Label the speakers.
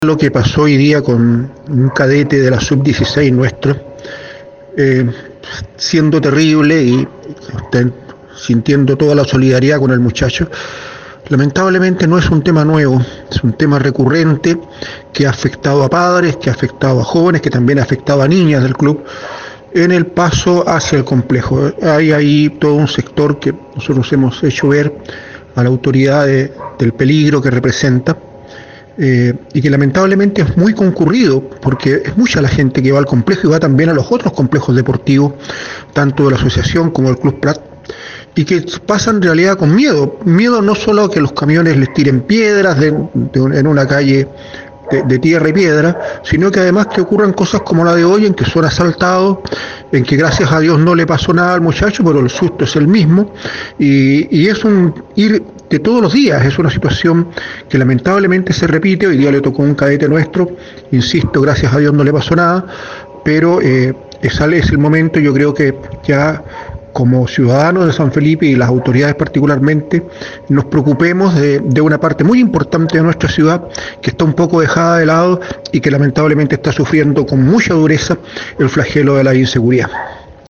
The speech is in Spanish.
Speaker 1: Lo que pasó hoy día con un cadete de la sub-16 nuestro, eh, siendo terrible y sintiendo toda la solidaridad con el muchacho. Lamentablemente no es un tema nuevo, es un tema recurrente que ha afectado a padres, que ha afectado a jóvenes, que también ha afectado a niñas del club en el paso hacia el complejo. Hay ahí todo un sector que nosotros hemos hecho ver a la autoridad del peligro que representa. Y que lamentablemente es muy concurrido, porque es mucha la gente que va al complejo y va también a los otros complejos deportivos, tanto de la asociación como del Club Prat, y que pasan en realidad con miedo no solo a que los camiones les tiren piedras en una calle de tierra y piedra, sino que además que ocurran cosas como la de hoy, en que son asaltados, en que gracias a Dios no le pasó nada al muchacho, pero el susto es el mismo, y es un ir de todos los días, es una situación que lamentablemente se repite. Hoy día le tocó a un cadete nuestro, insisto, gracias a Dios no le pasó nada, pero sale es el momento. Yo creo que ya como ciudadanos de San Felipe y las autoridades particularmente, nos preocupemos de una parte muy importante de nuestra ciudad que está un poco dejada de lado y que lamentablemente está sufriendo con mucha dureza el flagelo de la inseguridad.